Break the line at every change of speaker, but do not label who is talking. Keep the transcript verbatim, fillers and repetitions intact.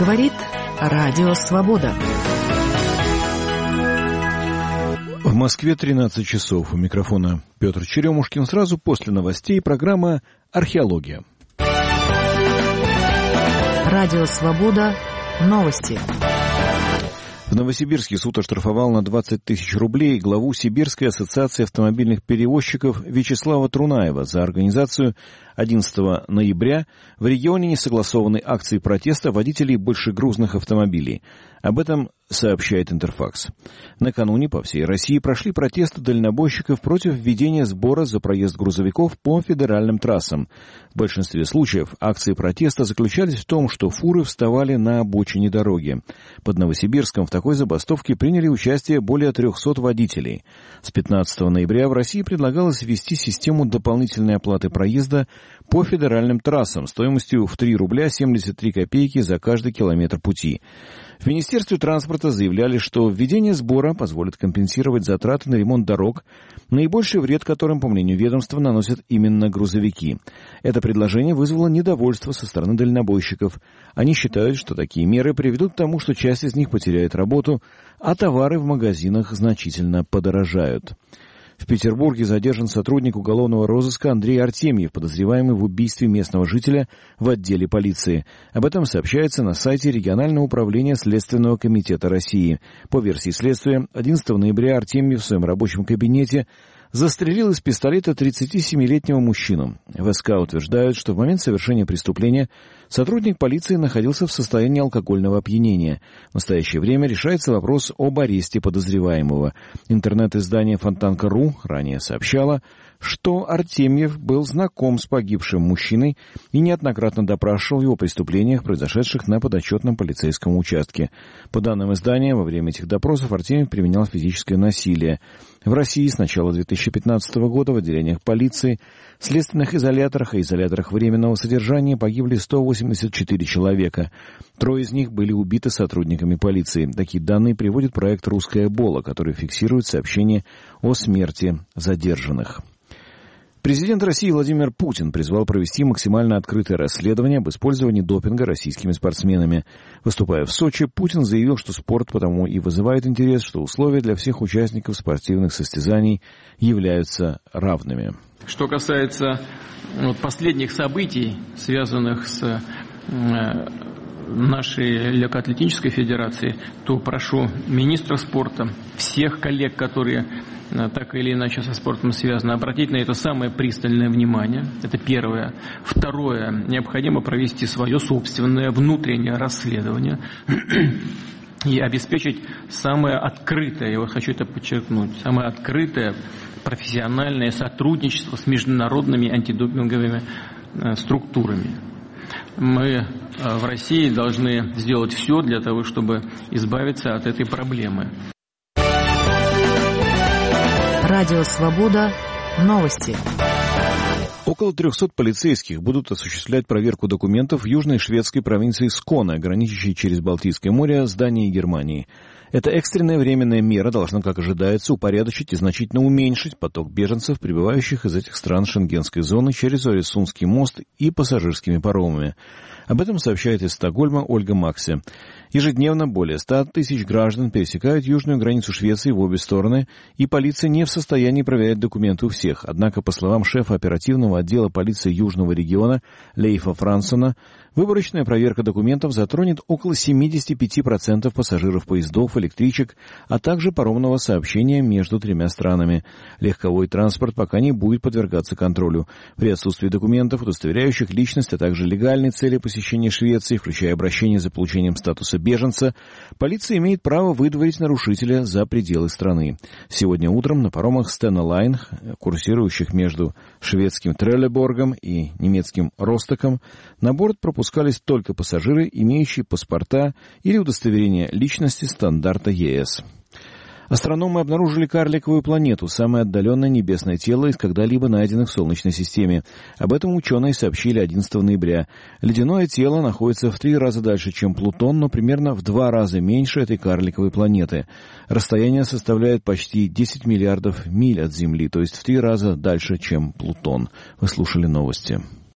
Говорит Радио Свобода.
В Москве тринадцать часов. У микрофона Петр Черемушкин. Сразу после новостей программа «Археология».
Радио Свобода. Новости.
В Новосибирске суд оштрафовал на двадцать тысяч рублей главу Сибирской ассоциации автомобильных перевозчиков Вячеслава Трунаева за организацию одиннадцатого ноября в регионе несогласованной акции протеста водителей большегрузных автомобилей. Об этом сообщает Интерфакс. Накануне по всей России прошли протесты дальнобойщиков против введения сбора за проезд грузовиков по федеральным трассам. В большинстве случаев акции протеста заключались в том, что фуры вставали на обочине дороги. Под Новосибирском в такой забастовке приняли участие более трехсот водителей. С пятнадцатого ноября в России предлагалось ввести систему дополнительной оплаты проезда по федеральным трассам стоимостью в три рубля семьдесят три копейки за каждый километр пути. В Министерстве транспорта заявляли, что введение сбора позволит компенсировать затраты на ремонт дорог, наибольший вред которым, по мнению ведомства, наносят именно грузовики. Это предложение вызвало недовольство со стороны дальнобойщиков. Они считают, что такие меры приведут к тому, что часть из них потеряет работу, а товары в магазинах значительно подорожают. В Петербурге задержан сотрудник уголовного розыска Андрей Артемьев, подозреваемый в убийстве местного жителя в отделе полиции. Об этом сообщается на сайте регионального управления Следственного комитета России. По версии следствия, одиннадцатого ноября Артемьев в своем рабочем кабинете застрелил из пистолета тридцатисемилетнего мужчину. В СК утверждают, что в момент совершения преступления сотрудник полиции находился в состоянии алкогольного опьянения. В настоящее время решается вопрос об аресте подозреваемого. Интернет-издание Фонтанка точка ру ранее сообщало, что Артемьев был знаком с погибшим мужчиной и неоднократно допрашивал его о преступлениях, произошедших на подотчетном полицейском участке. По данным издания, во время этих допросов Артемьев применял физическое насилие. В России с начала две тысячи пятнадцатого года в отделениях полиции, следственных изоляторах и изоляторах временного содержания погибли сто восемьдесят четыре человека. Трое из них были убиты сотрудниками полиции. Такие данные приводит проект «Русская Эбола», который фиксирует сообщения о смерти задержанных. Президент России Владимир Путин призвал провести максимально открытое расследование об использовании допинга российскими спортсменами. Выступая в Сочи, Путин заявил, что спорт потому и вызывает интерес, что условия для всех участников спортивных состязаний являются равными.
Что касается вот, последних событий, связанных с э, нашей легкоатлетической федерацией, то прошу министра спорта, всех коллег, которые так или иначе со спортом связано, обратить на это самое пристальное внимание. Это первое. Второе. Необходимо провести свое собственное внутреннее расследование и обеспечить самое открытое, я вот хочу это подчеркнуть, самое открытое профессиональное сотрудничество с международными антидопинговыми структурами. Мы в России должны сделать все для того, чтобы избавиться от этой проблемы.
Радио Свобода. Новости.
Около трехсот полицейских будут осуществлять проверку документов в южной шведской провинции Сконе, граничащей через Балтийское море с Данией и Германией. Эта экстренная временная мера должна, как ожидается, упорядочить и значительно уменьшить поток беженцев, прибывающих из этих стран шенгенской зоны через Оресунский мост и пассажирскими паромами. Об этом сообщает из Стокгольма Ольга Максе. Ежедневно более ста тысяч граждан пересекают южную границу Швеции в обе стороны, и полиция не в состоянии проверять документы у всех. Однако, по словам шефа оперативного отдела полиции Южного региона Лейфа Франсона, выборочная проверка документов затронет около семьдесят пять процентов пассажиров поездов, электричек, а также паромного сообщения между тремя странами. Легковой транспорт пока не будет подвергаться контролю. При отсутствии документов, удостоверяющих личность, а также легальной цели посещения Швеции, включая обращение за получением статуса беженца, полиция имеет право выдворить нарушителя за пределы страны. Сегодня утром на паромах Stena Line, курсирующих между шведским Треллеборгом и немецким Ростоком, на борт пропускались только пассажиры, имеющие паспорта или удостоверение личности стандарта ЕС. Астрономы обнаружили карликовую планету, самое отдаленное небесное тело из когда-либо найденных в Солнечной системе. Об этом ученые сообщили одиннадцатого ноября. Ледяное тело находится в три раза дальше, чем Плутон, но примерно в два раза меньше этой карликовой планеты. Расстояние составляет почти десять миллиардов миль от Земли, то есть в три раза дальше, чем Плутон. Вы слушали новости.